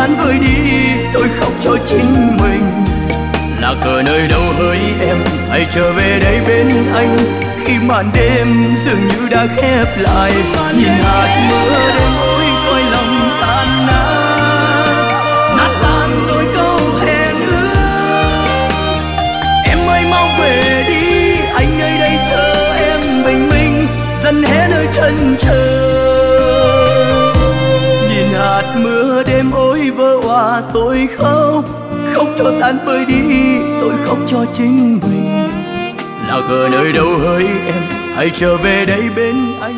tan vơi đi, tôi khóc cho chính mình. Là cờ nơi đâu hỡi em, hãy trở về đây bên anh. Khi màn đêm dường như đã khép lại, nhìn hạt mưa đêm ôi coi lòng tan nát, nát tan rồi câu hẹn ước. Em ơi mau về đi, anh nơi đây chờ em bình minh, dần hé nơi chân trời. Nhìn hạt mưa đêm ôi vỡ òa tôi khóc, khóc cho tan vơi đi, tôi khóc cho chính mình. Là cờ nơi đâu hỡi em, hãy trở về đây bên anh.